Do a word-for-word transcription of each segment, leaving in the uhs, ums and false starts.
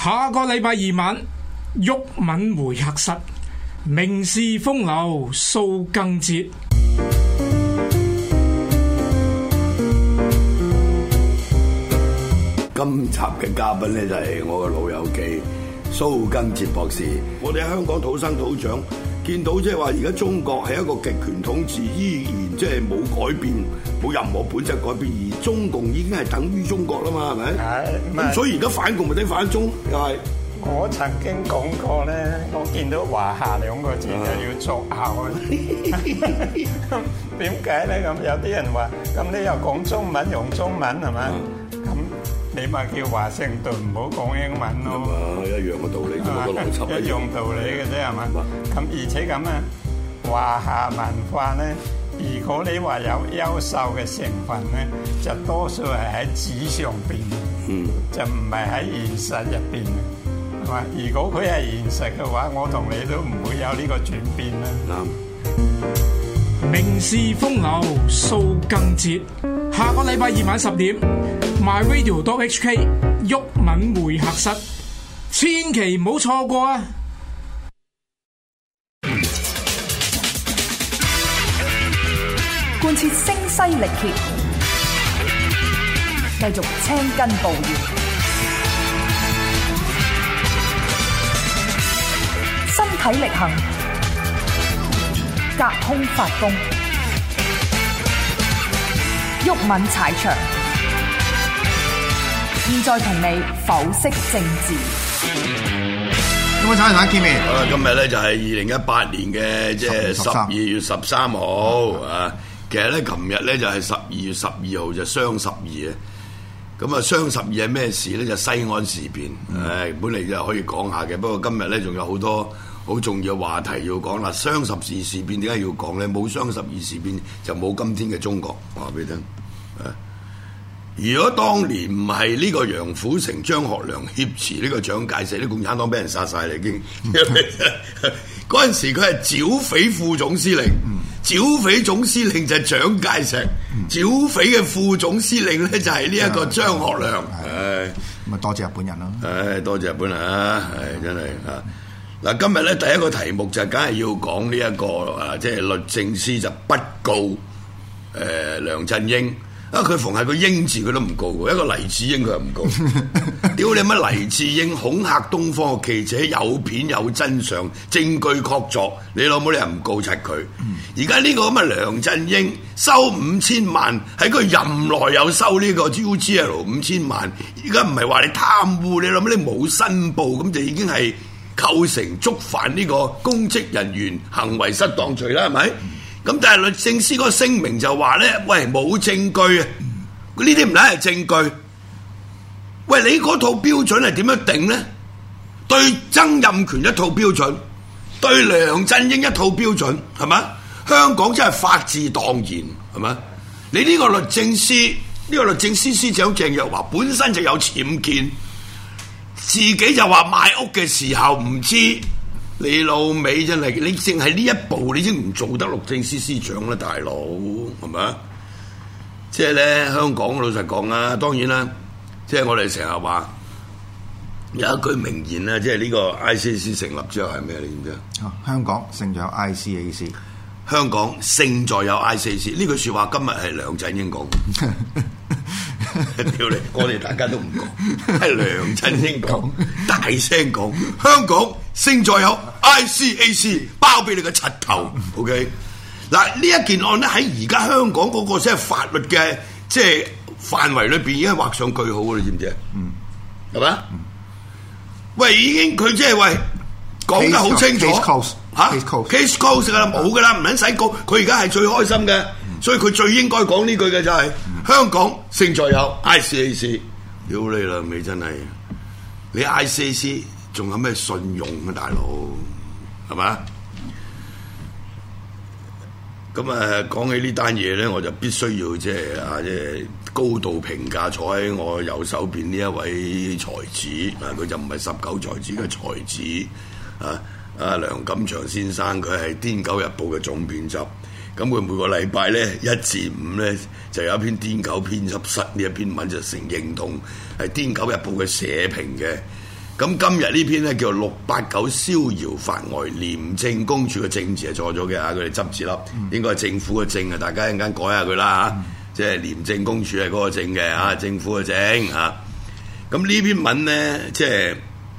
下個禮拜二晚，毓民會客室，名士風流蘇賡哲。 今集嘅嘉賓咧就係我嘅老友記蘇賡哲博士。我哋喺香港土生土長，見到即係話而家中國係一個極權統治，依然即係冇改變，冇任何本質改變，而中共已經係等於中國啦嘛，係咪？係。咁所以而家反共咪等於反中，又係。 我曾經講過咧，我見到華夏兩個字就要作拗啊！點解咧？咁有啲人話，咁你又講中文用中文係咪？咁你咪叫華盛頓唔好講英文咯。 一樣嘅道理，咁個邏輯一樣道理嘅啫係嘛？咁而且咁啊，華夏文化咧，如果你話有優秀嘅成分咧，就多數係喺紙上邊，嗯，就唔係喺現實入邊。如果佢係現實嘅話，我同你都唔會有呢個轉變啦。 名士風流蘇賡哲，下個禮拜二晚十點 My Radio dot H K 毓民會客室，千祈唔好錯過啊！ 貫徹聲嘶力竭，繼續青筋暴現。身體力行，隔空發功，毓民踩場。現在同你剖析政治。 毓民踩場見面。 好啦，今日咧就係二零一八年嘅即係十二月十三號啊。其實咧，琴日咧就係十二月十二號就雙十二啊。咁啊，雙十二係咩事咧？就西安事變。誒、嗯，本嚟就可以講下嘅，不過今日咧仲有好多好重要嘅話題要講啦。雙十二事變點解要講咧？冇雙十二事變就冇今天嘅中國。我話俾你聽，誒，如果當年唔係呢個楊虎城、張學良挾持呢個蔣介石，啲共產黨俾人殺晒啦已經。嗰陣時佢係剿匪副總司令。嗯剿匪總司令就係蔣介石，剿匪嘅副總司令咧就係呢一個張學良。唉， 咁啊多謝日本人咯。 唉，多謝日本人啊！係真係啊！嗱，今日咧第一個題目就梗係要講呢一個啊，即係律政司就不告誒、呃、梁振英。啊！佢逢係個英字佢都唔告喎，一個黎智英佢又唔告。屌你乜黎智英恐嚇東方嘅記者，有片有真相，證據確鑿，你老母你又唔告柒佢？而家呢個咁嘅梁振英收五千萬，喺佢任內有收呢個 U G L 五千萬，而家唔係話你貪污，你老母你冇申報，咁就已經係構成觸犯呢個公職人員行為失當罪啦，係咪？咁但係律政司嗰個聲明就話咧，喂，冇證據啊！呢啲唔係證據。喂，你嗰套標準係點樣定咧？對曾蔭權一套標準，對梁振英一套標準，係咪？香港真係法治蕩然，係咪？你呢個律政司呢、呢個律政司司長鄭若驊本身就有僭建，自己就話賣屋嘅時候唔知。你老味真係，你淨係呢一步，你已經唔做得律政司司長啦，大佬，係咪啊？即係咧，香港老實講啦，當然啦，即係我哋成日話有一句名言啦，即係呢個 I C A C 成立之後係咩？你知唔知啊？ 香港勝在有 I C A C， 香港勝在有 I C A C 呢句説話，今日係梁振英講。屌你！我哋大家都唔講，係梁振英講，大聲講。香港勝在有 I C A C， 包俾你個柒頭。OK， 嗱呢一件案咧喺而家香港嗰個即係法律嘅即係範圍裏邊已經畫上句號嘅，你知唔知啊？嗯，係咪啊？喂，已經佢即係喂講得好清楚嚇 ，case close 噶啦，冇噶啦，唔撚使告。佢而家係最開心嘅，所以佢最應該講呢句嘅就係、是。香港勝在有 I C A C， 屌你啦，你真係你 I C A C 仲有咩信用啊，大佬係嘛？咁啊，講起呢單嘢咧，我就必須要即係啊，即係高度評價坐喺我右手邊呢一位才子啊，佢就唔係十九才子嘅才子啊，啊梁錦祥先生，佢係《癲狗日報》嘅總編輯。咁佢每個禮拜咧一至五咧就有一篇癲狗編輯室呢一篇文就成認同係《癲狗日報》嘅社評嘅。 咁今日呢篇咧叫六八九逍遙法外，廉政公署嘅政字係錯咗嘅嚇，佢哋執字粒，嗯、應該係政府嘅政啊，大家一陣間改下佢啦嚇，嗯、即係廉政公署係嗰個政嘅嚇，政府嘅政嚇。咁呢篇文咧，即係誒、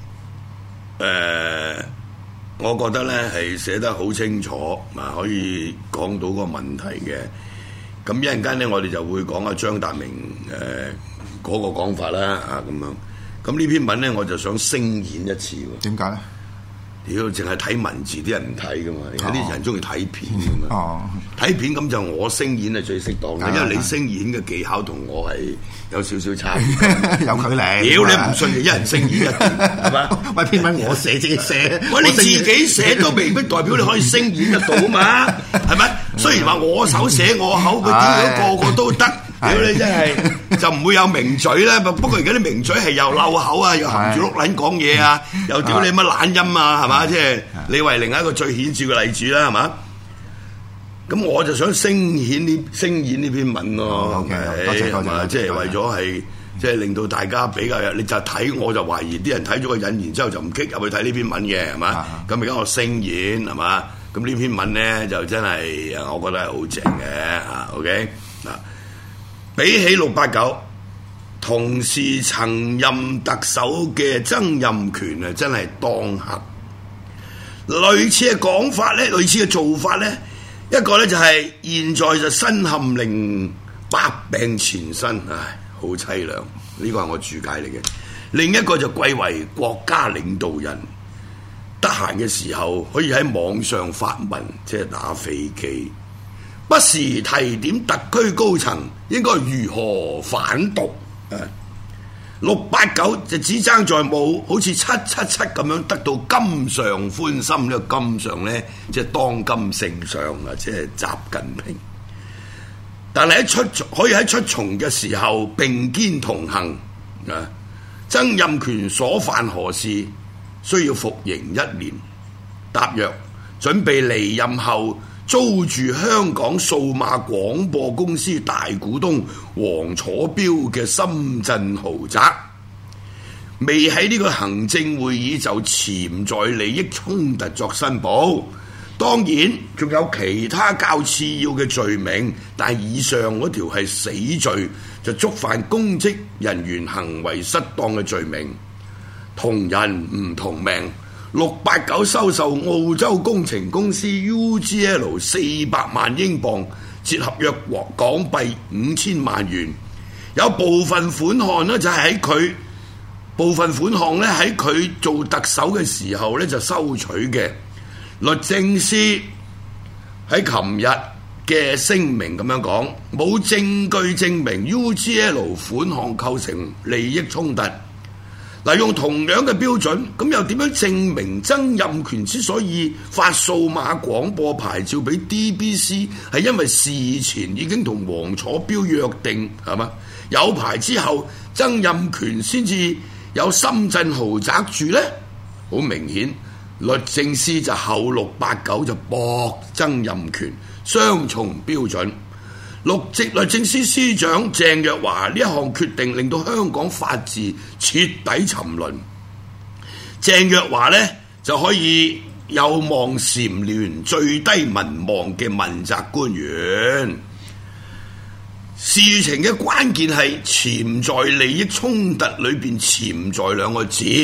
呃，我覺得咧係寫得好清楚，啊可以講到個問題嘅。咁一陣間咧，我哋就會講阿張達明誒嗰個講法啦，啊咁樣。咁呢篇文咧，我就想聲演一次喎。點解咧？屌，淨係睇文字啲人唔睇噶嘛，而家啲人中意睇片噶嘛。哦，睇片咁就我聲演係最適當嘅，因為你聲演嘅技巧同我係有少少差別，有距離。屌你唔信就一人聲演一段，係嘛？喂，篇文我寫自己寫，喂你自己寫都未必代表你可以聲演得到嘛？係咪？雖然話我手寫我口，佢屌個個都得。屌你真係就唔會有名嘴啦，不過而家啲名嘴係又漏口啊，又含住碌撚講嘢啊，又屌你乜懶音啊，係嘛？即係李慧玲係一個最顯著嘅例子啦，係嘛？咁我就想聲演呢聲演呢篇文咯，係嘛？即係為咗係即係令到大家比較，你就睇我就懷疑啲人睇咗個引言之後就唔激入去睇呢篇文嘅，係嘛？咁而家我聲演係嘛？咁呢篇文咧就真係我覺得係好正嘅啊 ，OK 嗱。比起六八九，同時曾任特首嘅曾蔭權啊，真係當黑。類似嘅講法咧，類似嘅做法咧，一個咧就係現在就身陷令百病纏身，唉，好凄涼。呢個係我注解嚟嘅。另一個就貴為國家領導人，得閒嘅時候可以喺網上發文，即係打飛機。不時提點特區高層應該如何反毒，六八九就只爭在冇好似七七七咁樣得到金上歡心。呢個金上呢，即係當今聖上啊，即係習近平。但係喺出可以喺出從嘅時候並肩同行啊！曾蔭權所犯何事需要服刑一年？答曰：準備離任後租住香港數碼廣播公司大股東黃楚標嘅深圳豪宅，未喺呢個行政會議就潛在利益衝突作申報。當然仲有其他較次要嘅罪名，但係以上嗰條係死罪，就觸犯公職人員行為失當嘅罪名。同人唔同命。六八九收受澳洲工程公司 U G L 四百萬英鎊，折合約港幣五千萬元。有部分款項呢，就係喺佢部分款項呢，喺佢做特首嘅時候呢，就收取嘅。律政司喺琴日嘅聲明咁樣講，冇證據證明 U G L 款項構成利益衝突。嗱，用同樣嘅標準，咁又點樣證明曾蔭權之所以發數碼廣播牌照俾 D B C 係因為事前已經同黃楚標約定係嘛？有牌之後，曾蔭權先至有深圳豪宅住呢？好明顯，律政司就後六八九就駁曾蔭權，雙重標準。陸籍律政司司長鄭若驊呢一項決定令到香港法治徹底沉淪。鄭若驊呢就可以有望蟬聯最低民望嘅問責官員。事情嘅關鍵係潛在利益衝突裏邊潛在兩個字，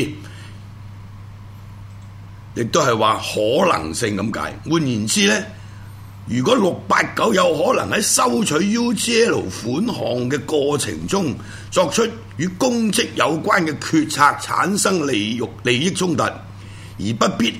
亦都係話可能性咁解。換言之呢，如果六八九有可能喺收取 U G L 款項嘅過程中作出與公職有關嘅決策，產生利益利益衝突，而不必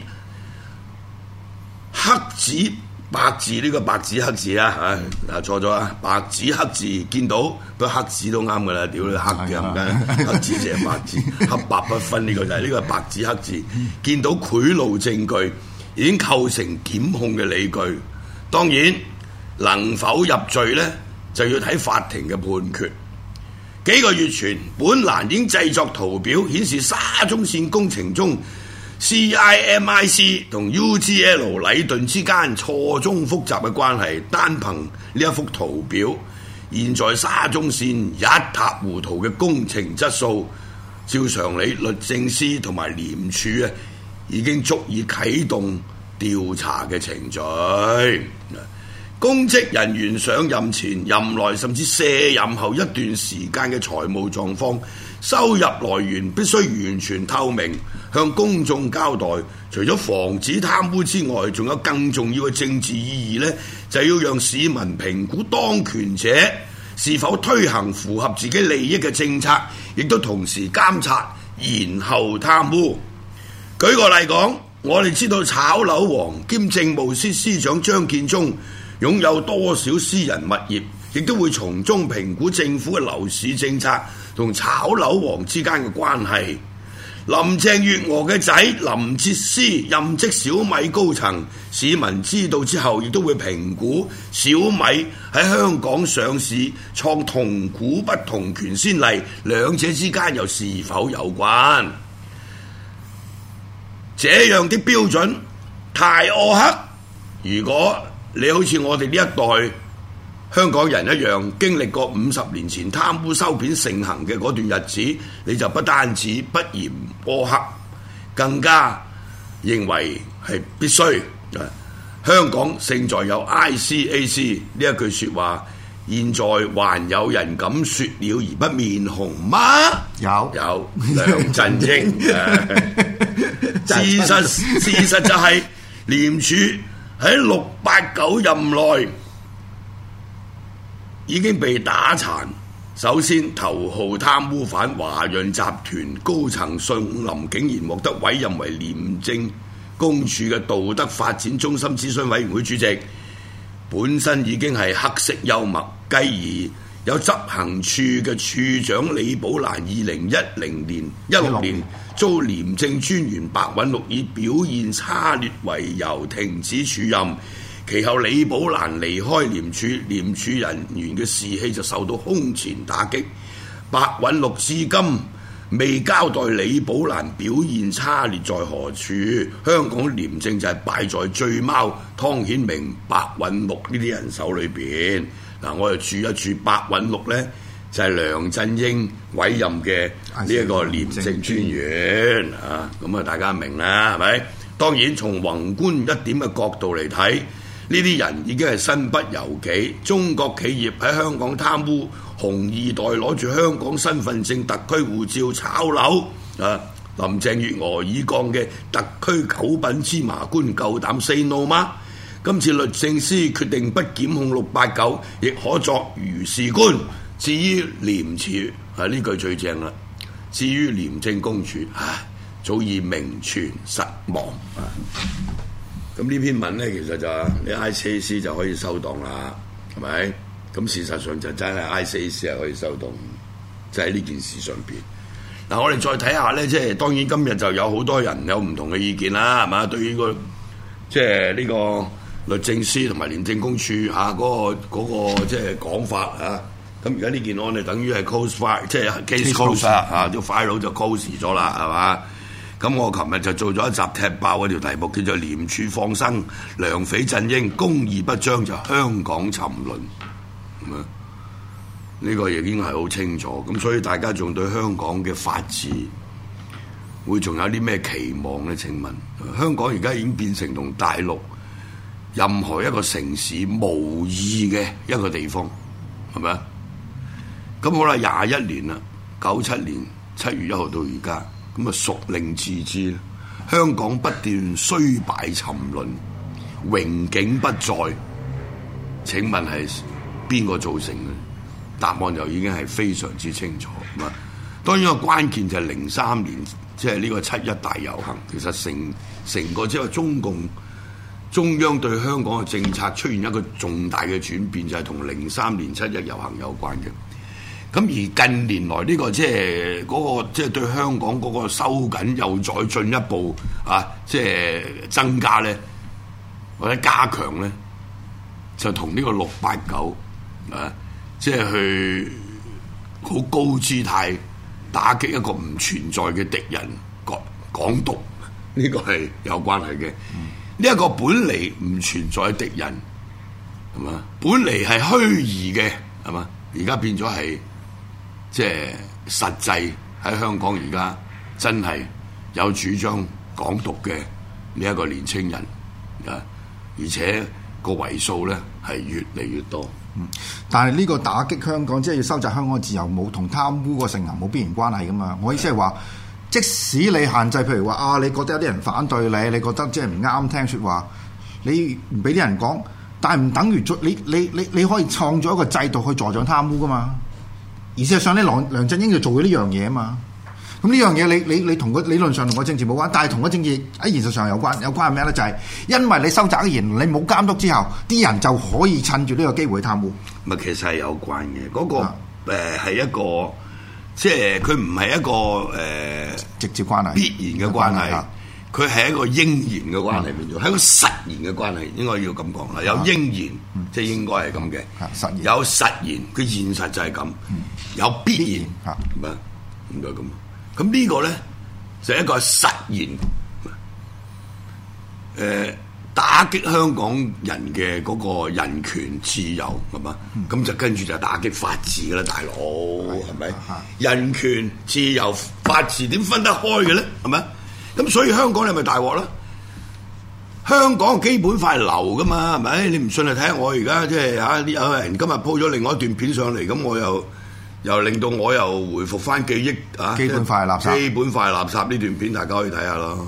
黑紙白紙，呢個白紙黑字啊，嚇嗱錯咗啊，白紙黑字見到不過黑紙都啱噶啦，屌你黑嘅唔緊，黑字就係白字，黑白不分，呢個就係呢個白紙黑字，見到賄賂證據已經構成檢控嘅理據。當然能否入罪呢，就要睇法庭嘅判決。幾個月前，本欄已經製作圖表顯示沙中線工程中 C I M I C 同 U G L 禮頓之間錯綜複雜嘅關係。單憑呢一幅圖表，現在沙中線一塌糊塗嘅工程質素， 照常理，律政司同埋廉署啊，已經足以啟動調查嘅程序。公職人員上任前、任內甚至卸任後一段時間嘅財務狀況、收入來源必須完全透明，向公眾交代。除咗防止貪污之外，仲有更重要嘅政治意義呢，就係要讓市民評估當權者是否推行符合自己利益嘅政策，亦都同時監察然後貪污。舉個例講，我哋知道炒樓王兼政務司司長張建宗擁有多少私人物業，亦都會從中評估政府嘅樓市政策同炒樓王之間嘅關係。林鄭月娥嘅仔林哲思任職小米高層，市民知道之後亦都會評估小米喺香港上市創同股不同權先例，兩者之間又是否有關？這樣的標準太苛刻。如果你好似我哋呢一代香港人一樣，經歷過五十年前貪污收片盛行嘅嗰段日子，你就不單止不嫌苛刻，更加認為係必須。香港勝在有 I C A C 呢一句説話，現在還有人敢説了而不面紅嗎？ 有有梁振英。事實事實就係廉署喺六八九任內已經被打殘。首先，頭號貪污犯華潤集團高層信林竟然獲得委任為廉政公署嘅道德發展中心諮詢委員會主席，本身已經係黑色幽默。繼而有執行處嘅處長李寶蘭，二零一零年、一六年遭廉政專員白韞六以表現差劣為由停止署任。其後李寶蘭離開廉署，廉署人員嘅士氣就受到空前打擊。白韞六至今未交代李寶蘭表現差劣在何處，香港廉政就係敗在醉貓湯顯明、白韞六呢啲人手裏邊。嗱，我哋注一注白韞六呢，就係、是、梁振英委任嘅呢一個廉政專員啊，咁啊大家明啦，係咪？當然從宏觀一點嘅角度嚟睇，呢啲人已經係身不由己。中國企業喺香港貪污，紅二代攞住香港身份證、特區護照炒樓啊！林鄭月娥以降嘅特區九品芝麻官夠膽 say no 嗎？今次律政司決定不檢控六八九，亦可作如是觀。至於廉署，係呢句最正啦。至於廉政公署，唉，早已名存實亡啊！咁呢篇文呢，其實就你 I C A C 就可以收檔啦，係咪？咁事實上就真係 I C A C 係可以收檔，就喺呢件事上邊。嗱，我哋再睇下呢，即係當然今日就有好多人有唔同嘅意見啦，係嘛？對於個即係呢個律政司同埋廉政公署嚇嗰個嗰個即係講法嚇。咁而家呢件案呢，等於係 close file， 即係 case close 啦嚇，啲 file 就 close 咗啦，係嘛？咁我琴日就做咗一集踢爆嗰條題目，叫做廉署放生梁匪振英，公義不彰就香港沉淪。咁啊，呢個已經係好清楚。咁所以大家仲對香港嘅法治會仲有啲咩期望呢？請問香港而家已經變成同大陸任何一個城市無異嘅一個地方，係咪啊？咁好啦，廿一年啦，九七年七月一號到而家，咁啊孰令自知咧？香港不斷衰敗沉淪，榮景不再。請問係邊個造成嘅？答案就已經係非常之清楚。咁啊，當然個關鍵就係零三年，即係呢個七一大遊行。其實成成個即係中共中央對香港嘅政策出現一個重大嘅轉變，就係同零三年七一遊行有關嘅。咁而近年來呢個即係嗰個即係對香港嗰個收緊又再進一步啊，即係增加咧，或者加強咧，就同呢個六八九啊，即係去好高姿態打擊一個唔存在嘅敵人港港獨，呢個係有關係嘅。呢一個本嚟唔存在嘅敵人係嘛？本嚟係虛擬嘅係嘛？而家變咗係。即係實際喺香港而家真係有主張港獨嘅呢一個年青人啊，而且個為數咧係越嚟越多。 嗯，但係呢個打擊香港，即係要收窄香港嘅自由，冇同貪污個盛行冇必然關係噶嘛。我意思係話，即使你限制，譬如話啊，你覺得有啲人反對你，你覺得即係唔啱聽説話，你唔俾啲人講，但係唔等於你你你你可以創造一個制度去助長貪污噶嘛。而事實上咧，梁梁振英就做咗呢樣嘢啊嘛。咁呢樣嘢你你你同個理論上同個政治冇關，但係同個政治喺現實上有關。有關係咩咧？就係、是、因為你收窄嘅言論，你冇監督之後，啲人就可以趁住呢個機會貪污。 咪其實係有關嘅，嗰、那個誒係、呃、一個，即係佢唔係一個誒、呃、 直接關係， 必然嘅關係，佢係一個應然嘅關係變咗，係、嗯、一個實然嘅關係，應該要咁講啦。有應然，嗯、即係應該係咁嘅； 實然有實然，佢現實就係咁；嗯、有必然，嚇唔係應該咁。咁呢個咧就係一個實然，誒、呃、打擊香港人嘅嗰個人權自由係嘛？咁、嗯、就跟住就打擊法治㗎啦，大佬係咪？人權自由法治點分得開嘅咧？係咪？咁所以香港你係咪大鑊啦？香港基本法係流㗎嘛？係咪？你唔信就睇下我而家即係嚇有人今日 po 咗另外一段片上嚟，咁我又。又令到我又回復翻記憶啊！ 基本法係垃圾， 基本法係垃圾呢段片大家可以睇下咯。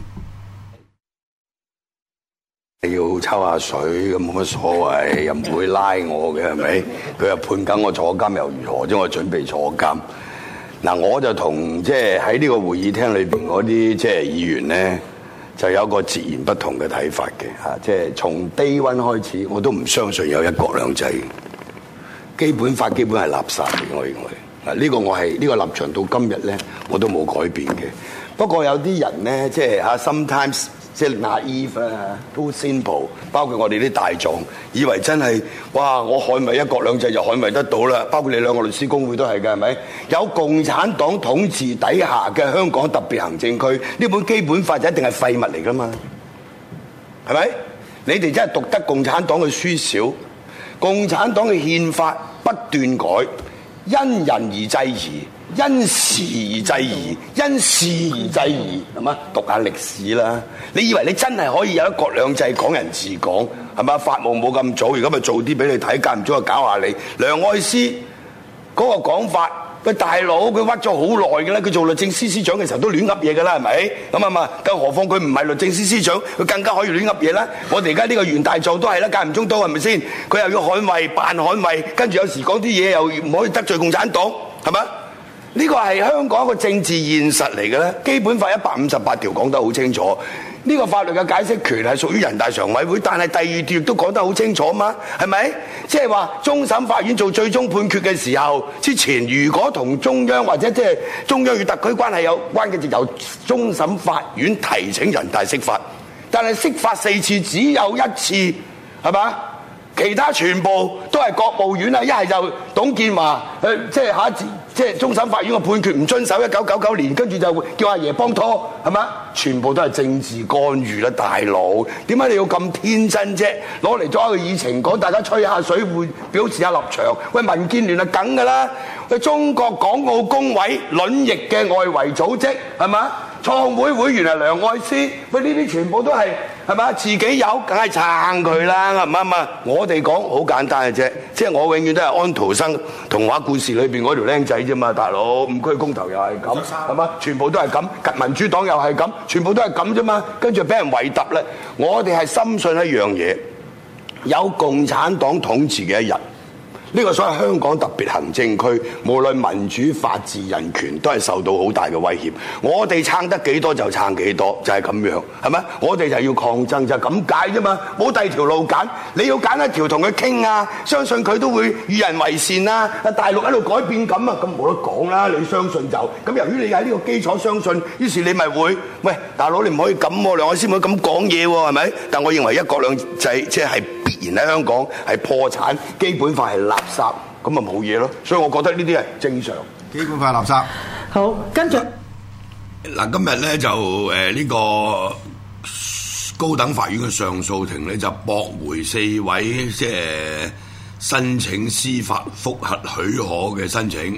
要抽下水咁冇乜所謂，又唔會拉我嘅係咪？佢又判緊我坐監又如何啫？我準備坐監。嗱，我就同即係喺呢個會議廳裏邊嗰啲即係議員咧，就有個截然不同嘅睇法嘅嚇。即係從 day one 開始，我都唔相信有一國兩制。基本法基本係垃圾嚟，我認為啊，呢個我係呢個立場到今日咧，我都冇改變嘅。不過有啲人咧，即係嚇 sometimes 即係 naive 啊，too simple，包括我哋啲大眾，以為真係哇，我捍衞一國兩制就捍衞得到啦。包括你兩個律師公會都係嘅，係咪？有共產黨統治底下嘅香港特別行政區，呢本基本法就一定係廢物嚟㗎嘛？係咪？你哋真係讀得共產黨嘅書少。共產黨嘅憲法不斷改，因人而制宜，因時而制宜，因事而制宜，係嘛？讀下歷史啦！你以為你真係可以有一國兩制、港人治港，係嘛？法務冇咁早，而家咪做啲俾你睇，間唔中就搞下你。梁愛詩嗰個講法。喂，大佬，佢屈咗好耐嘅啦，佢做律政司司長嘅時候都亂噏嘢嘅啦，係咪？咁啊嘛，更何況佢唔係律政司司長，佢更加可以亂噏嘢啦。我哋而家呢個袁大狀都係啦，間唔中都係咪先？佢又要捍衞、扮捍衞，跟住有時講啲嘢又唔可以得罪共產黨，係咪？呢個係香港一個政治現實嚟嘅咧。基本法一百五十八條講得好清楚。呢個法律嘅解釋權係屬於人大常委會，但係第二條亦都講得好清楚嘛，係咪？即係話終審法院做最終判決嘅時候，之前如果同中央或者即係中央與特區關係有關嘅，就由終審法院提請人大釋法。但係釋法四次只有一次，係嘛？其他全部都係國務院啊！一係就董建華，誒，即係下一次，即係終審法院嘅判決唔遵守，一九九九年，跟住就叫阿爺幫拖，係嘛？全部都係政治干預啦，大佬！點解你要咁天真啫？攞嚟做一個議程講，大家吹下水，會表示下立場。喂，民建聯係梗㗎啦！喂，中國港澳工委卵翼嘅外圍組織，係嘛？創會會員係梁愛詩，喂，呢啲全部都係係嘛？自己有梗係撐佢啦，啱唔啱啊？我哋講好簡單嘅啫，即係我永遠都係安徒生童話故事裏邊嗰條僆仔啫嘛，大佬，五區公投又係咁，係嘛？全部都係咁，民主黨又係咁，全部都係咁啫嘛，跟住俾人圍揼咧。我哋係深信一樣嘢，有共產黨統治嘅一日。呢個所謂香港特別行政區，無論民主、法治、人權，都係受到好大嘅威脅。我哋撐得幾多就撐幾多，就係咁樣，係咪？我哋就要抗爭，就係咁解啫嘛，冇第二條路揀。你要揀一條同佢傾啊，相信佢都會與人為善啊。大陸喺度改變咁啊，咁冇得講啦。你相信就咁，由於你喺呢個基礎相信，於是你咪會喂，大佬你唔可以咁喎，梁愛詩唔可以咁講嘢喎，係咪？但我認為一國兩制即係必然喺香港係破產，基本法係垃圾，咁咪冇嘢咯。所以我覺得呢啲係正常。 基本法係垃圾。 好，跟住嗱，今日咧就誒呢個高等法院嘅上訴庭咧就駁回四位即係申請司法覆核許可嘅申請，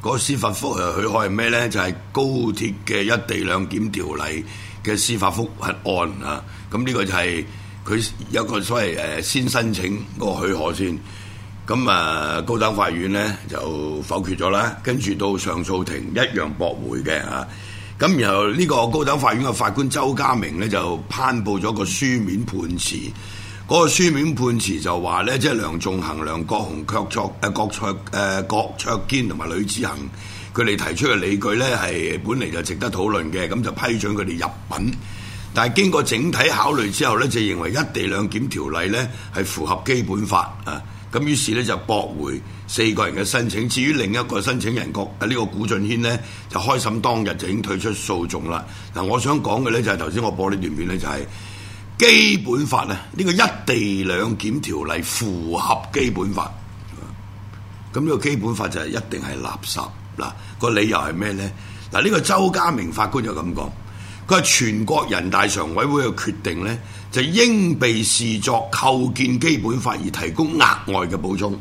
嗰個司法覆核許可係咩咧？就係、是、高鐵嘅一地兩檢條例嘅司法覆核案啊！咁呢個就係佢有個所謂誒先申請嗰個許可先，咁啊高等法院咧就否決咗啦，跟住到上訴庭一樣駁回嘅啊！咁然後呢個高等法院嘅法官周家明咧就頒布咗個書面判詞。嗰個書面判詞就話咧，即係梁頌恆、梁國雄、郭卓誒郭卓誒郭卓堅同埋呂志恆，佢哋提出嘅理據咧係本嚟就值得討論嘅，咁就批准佢哋入稟。但係經過整體考慮之後咧，就認為一地兩檢條例咧係符合基本法啊，咁於是咧就駁回四個人嘅申請。至於另一個申請人郭啊呢個古俊軒咧，就開審當日就已經退出訴訟啦。嗱，我想講嘅咧就係頭先我播呢段片咧就係、是。基本法咧，呢個一地兩檢條例符合基本法，咁呢個基本法就係一定係垃圾。嗱，個理由係咩咧？嗱，呢個周家明法官就咁講，佢話全國人大常委會嘅決定咧，就應被視作構建基本法而提供額外嘅補充。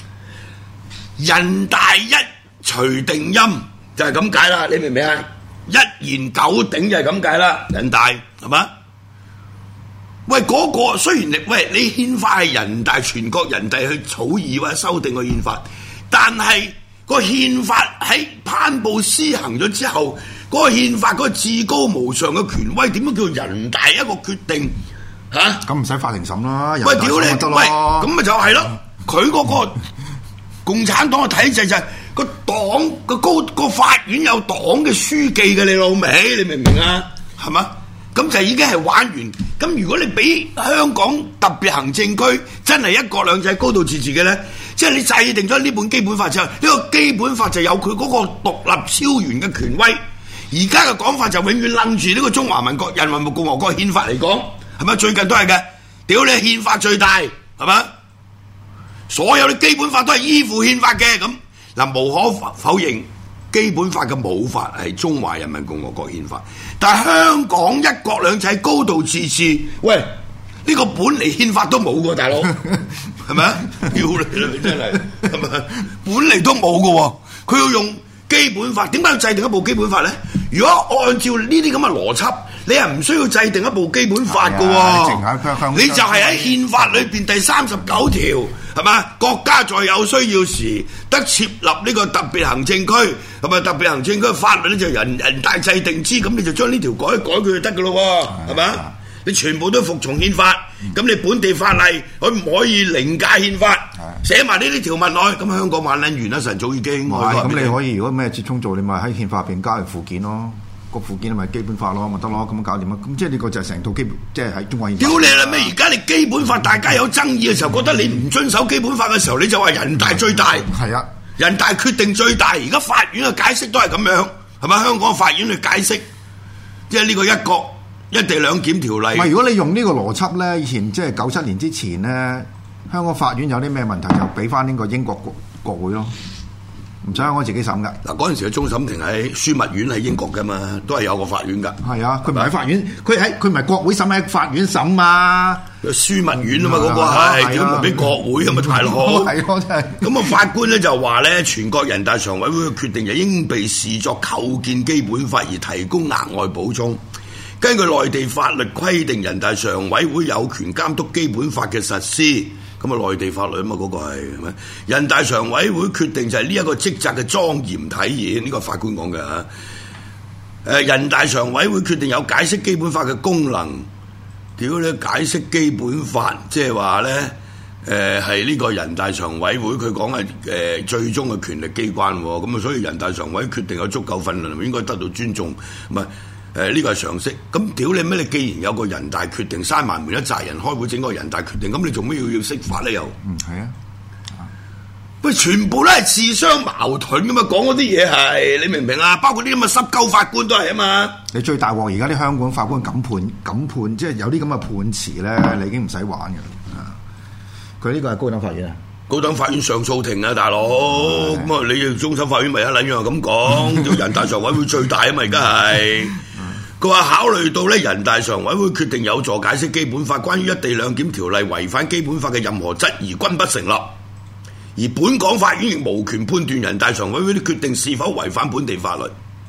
人大一錘定音就係咁解啦，你明唔明啊？一言九鼎就係咁解啦，人大係嘛？喂，嗰、那個雖然你喂你憲法係人大全國人大去草擬或者修訂個憲法，但係個憲法喺頒布施行咗之後，嗰、那個憲法嗰個至高無上嘅權威點樣叫人大一個決定嚇？ 咁唔使法庭審啦， 喂屌你，喂咁咪就係咯，佢嗰個共產黨嘅體制就係、是、個黨個高個法院有黨嘅書記嘅，你老味，你明唔明啊？係嘛？咁就已經係玩完。咁如果你俾香港特別行政區真係一國兩制高度自治嘅咧，即係你制定咗呢本基本法之後，呢、這個基本法就有佢嗰個獨立超然嘅權威。而家嘅講法就永遠楞住呢個中華民國人民共和國憲法嚟講，係咪？最近都係嘅，屌你憲法最大，係嘛？所有嘅基本法都係依附憲法嘅。咁嗱，無可否認。基本法嘅母法係中華人民共和國憲法，但係香港一國兩制高度自治，喂，呢、這個本嚟憲法都冇嘅，大佬係咪啊？要你啦，真係係咪？本嚟都冇嘅，佢要用基本法，點解要制定一部基本法咧？如果按照呢啲咁嘅邏輯，你係唔需要制定一部基本法嘅喎，你就係喺憲法裏邊第三十九條係嘛？國家在有需要時得設立呢個特別行政區，係咪？特別行政區法律咧就人人大制定之，咁你就將呢條改一改佢就得嘅咯喎，係嘛？你全部都服從憲法，咁你本地法例可唔可以凌駕憲法？寫埋呢啲條文落去，咁香港玩撚完啦，神早已經。 咁你可以如果咩折衷做，你咪喺憲法入邊加入附件咯。個附件咪基本法咯，咪得咯，咁搞掂啊！咁即係呢個就係成套基本，即係喺中國憲法。 屌你啦咩！而家你基本法大家有爭議嘅時候，覺得你唔遵守基本法嘅時候，你就話人大最大。 係啊， 人大決定最大。而家法院嘅解釋都係咁樣，係咪？香港法院去解釋，即係呢個一國一地兩檢條例。 唔係，如果你用呢個邏輯咧，以前即係九七年之前咧，香港法院有啲咩問題就俾翻呢個英國國國會咯。唔使我自己審噶。嗱，嗰陣時嘅終審庭喺樞密院喺英國噶嘛，都係有個法院噶。係啊，佢唔係喺法院，佢喺佢唔係國會審，喺法院審嘛。樞密院啊嘛，嗰個係點唔俾國會啊嘛，大佬。係咯，真係。咁啊，法官咧就話咧，全國人大常委會嘅決定就應被視作構建基本法而提供額外補充。根據內地法律規定，人大常委會有權監督基本法嘅實施。咁啊，內地法律啊嘛，嗰、那個係係咪？人大常委會決定就係呢一個職責嘅莊嚴體現，呢、這個法官講嘅嚇。誒，人大常委會決定有解釋基本法嘅功能。屌你，解釋基本法，即係話咧，誒係呢個人大常委會佢講係誒最終嘅權力機關喎。咁啊，所以人大常委決定有足夠分量，應該得到尊重。唔係。誒呢個係常識，咁屌你咩？你既然有個人大決定，閂埋門一紮人開會整個人大決定，咁你做咩要要釋法咧？又嗯係啊，喂，全部都係自相矛盾噶嘛，講嗰啲嘢係你明唔明啊？包括啲咁嘅濕鳩法官都係啊嘛。你最大鑊而家啲香港法官敢判敢判，即係有啲咁嘅判詞咧，你已經唔使玩嘅啦。佢呢個係高等法院啊。高等法院上訴庭啊，大佬，咁啊，你終審法院咪一撚樣咁講，人大常委會最大啊嘛，而家係。佢話考慮到咧，人大常委會決定有助解釋基本法，關於一地兩檢條例違反基本法嘅任何質疑均不成立。 而本港法院亦無權判斷人大常委會啲決定是否違反本地法律。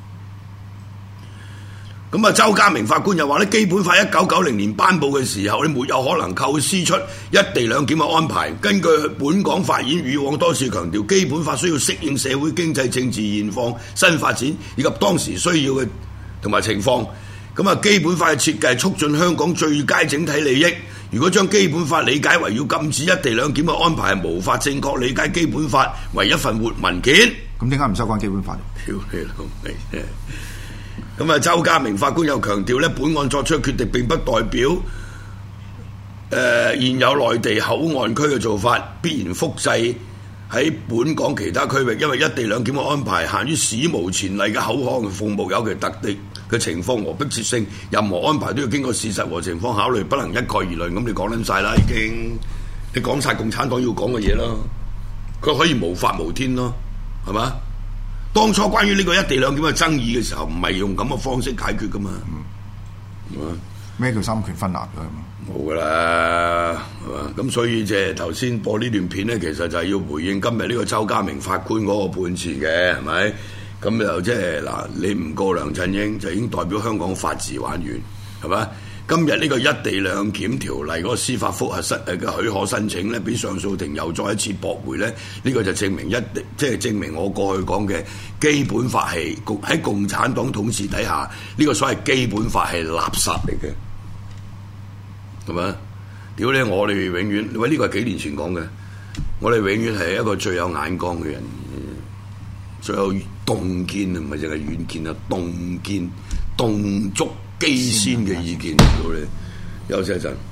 咁啊，周家明法官又話咧，基本法一九九零年頒布嘅時候，你沒有可能構思出一地兩檢嘅安排。根據本港法院以往多次強調，基本法需要適應社會經濟政治現況、新發展以及當時需要嘅同埋情況。咁啊，基本法嘅設計係促進香港最佳整體利益。如果將基本法理解為要禁止一地兩檢嘅安排，係無法正確理解基本法為一份活文件。咁點解唔收關基本法？屌你老味！咁啊，周家明法官又強調咧，本案作出嘅決定並不代表誒、呃、現有內地口岸區嘅做法必然複製喺本港其他區域，因為一地兩檢嘅安排限於史無前例嘅口岸服務有其特定嘅情況和迫切性，任何安排都要經過事實和情況考慮，不能一概而論。咁你講撚晒啦，已經你講晒共產黨要講嘅嘢咯，佢可以無法無天咯，係嘛？當初關於呢個一地兩檢嘅爭議嘅時候，唔係用咁嘅方式解決噶嘛？咩、嗯、叫三權分立㗎？冇噶啦，係嘛？咁所以即係頭先播呢段片咧，其實就係要回應今日呢個周家明法官嗰個判詞嘅，係咪？咁就即係嗱，你唔告梁振英，就已經代表香港法治玩完，係嘛？今日呢個一地兩檢條例嗰個司法覆核申誒嘅許可申請咧，俾上訴庭又再一次駁回咧，呢、這個就證明一即係證明我過去講嘅基本法係共喺共產黨統治底下，呢、這個所謂基本法係垃圾嚟嘅，係咪？屌你！我哋永遠喂呢、這個係幾年前講嘅，我哋永遠係一個最有眼光嘅人，最有洞見啊，唔係淨係遠見啊，洞見洞足。機先嘅意見，到你休息一陣。